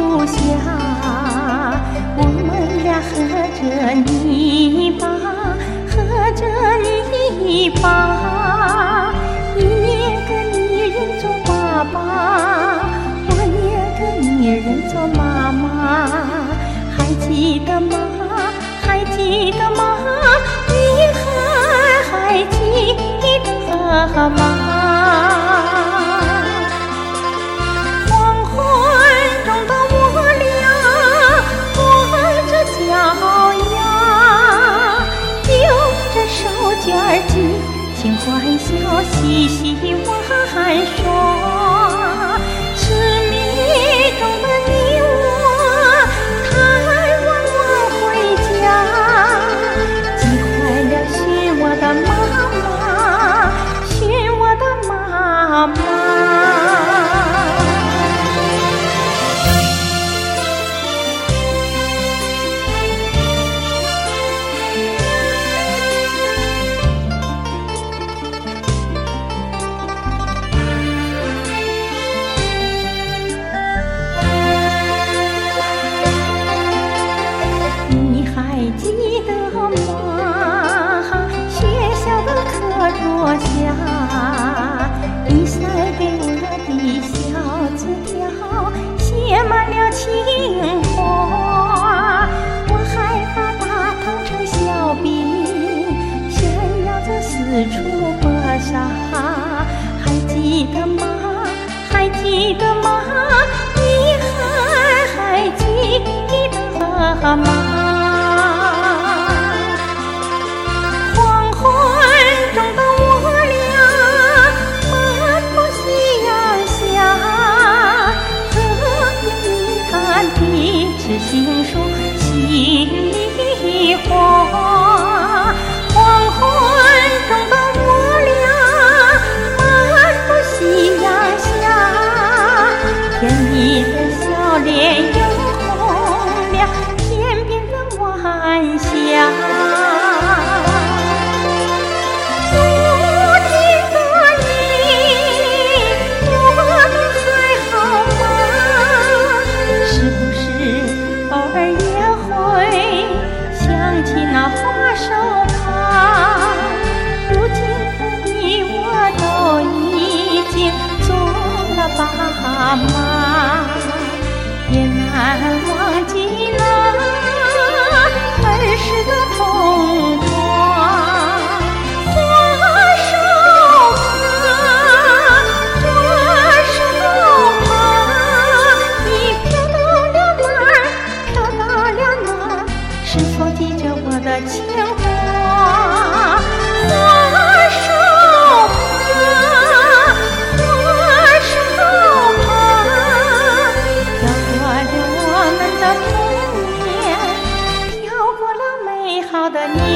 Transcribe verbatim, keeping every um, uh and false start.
树下，我们俩喝着泥巴，喝着泥巴。你捏个女人做爸爸，我捏个女人做妈妈。还记得吗？还记得吗？你还还记得吗？卷儿紧，情欢笑，嬉戏玩耍。痴迷中的你我，太晚我回家。记坏了，寻我的妈妈，寻我的妈妈。记得吗？学校的课桌下，你塞给我的小纸条，写满了情话。我害怕它烫成小兵，炫耀着四处搏杀。还记得吗？还记得吗？你还还记得吗？是心说心里话，黄昏中的我俩漫步夕阳下，甜蜜的笑脸映红了天边的晚霞。那花手旁，如今的你我都已经做了爸妈，也难忘记那儿时的童话。花手旁，花手旁，你飘到了哪儿？飘到了哪儿？是否记着我的情话？花手旁，花手旁，飘过了我们的童年，飘过了美好的年。